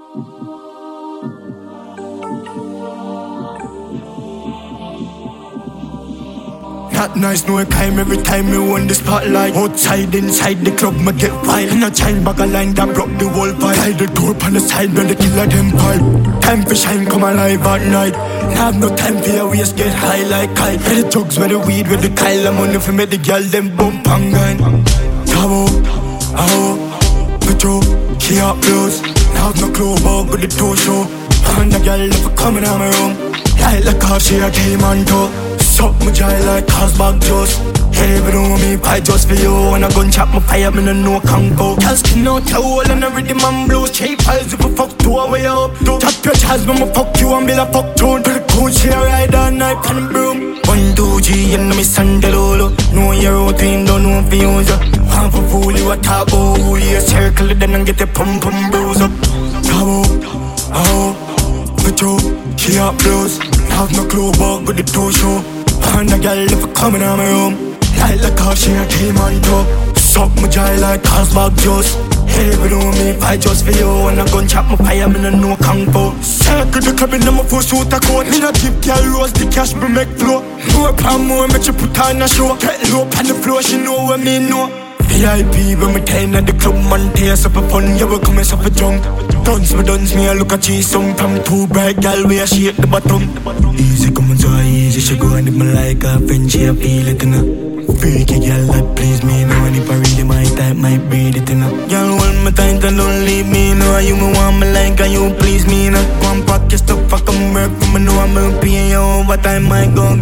That nice, no crime every time me won the spotlight. Outside, inside the club, me get wild. In a chain bag a line that broke the whole vibe. Tie the door on the side when the killer them pipe. Time for shine, come alive at night. Have no time for your waist, get high like kite. Where the drugs, where the weed, where the Kyle. I'm on for me, the girl, them bump and gun. Tabo, aho, Petro, key up blues. Have no clue about with the toe show. And the girl never coming out my room. Light like a she a demon too. Suck my jaw like Cosbag juice. Every know me fight just for you. When I gun chop my fire, me no know Congo. Girl skin out your hole and I rhythm and blues. Cheap files if I fuck two away up to. Tap your chest when I fuck you and build a fuck tune. To the coach here ride all night on the broom. 1, 2, G and me sandalolo. Know your routine, don't know if you use it. Half a fool you a talk about who you circle it then and get the pum pum bruise up. Tabo, aho, Petro, key up blues. Have no clue about with the toe show. And the girl if I coming out my room. Light like a she a demon too. Suck my jaw like Cosbag juice. Every know me fight just for you. When I gun chop my fire, me no know Kung Fu. Circle the club in my full suit a coat. Me not give girl rose, the cash me make flow. More pound more, make you put on a show. Get low on the floor, she know what me know. VIP when me ten at the club, man tears up a fun. You will come and suffer drunk. Duns me, I look at cheese some from too bright gal where she at the bottom. Easy come on so easy, she go and if me like her friend, she a feel it in her. Freaky gal that please me now, and if I really my type, might breed it in her. Girl hold my tight and don't leave me now. You me want me like and you please me now. One pack your stuff, I come work for me now. I'm gonna pay you overtime, I go.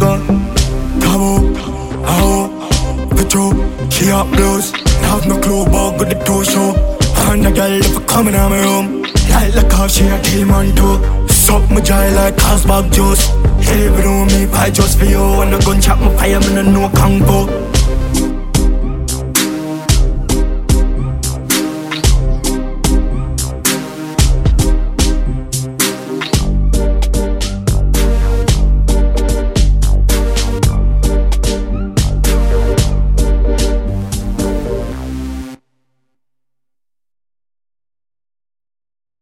Tabo, aho, Petro, key up blues. Have no clue about with the toe show. And the girl if I coming out my room. Light like a she a demon too. Suck my jaw like Cosbag juice. Every know me fight just for you. When I gun chop my fire, me no know Kung Fu.